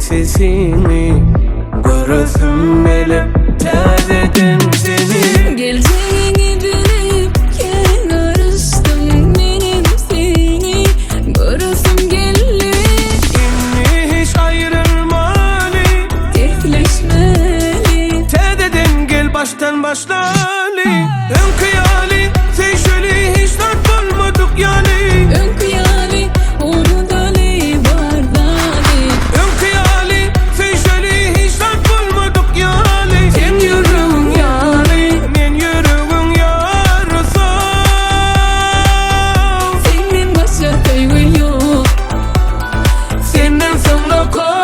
sesini görürsün elim terledim seni. Geleceğini bilip kenarısdım benim seni görürsün gelli. İnni hiç ayrılmalı, Tekleşmeli. terledim gel baştan başlalı. Önkıyali seçeli hiç dert bulmadık yani. Önkıyali onu dali var dali. Önkıyali seçeli hiç dert bulmadık yani. Sen yürüyün yani, men yürüyün yarısı. Senin başka köylü yok. Senden sonra kal.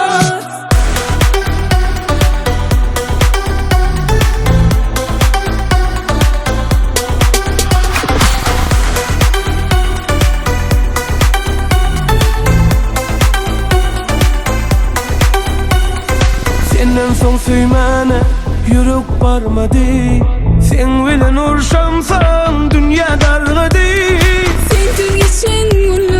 Senden son süymene yürek barmadı. Sen bilen uğraşamsan dünya darladı. Sen tüm geçen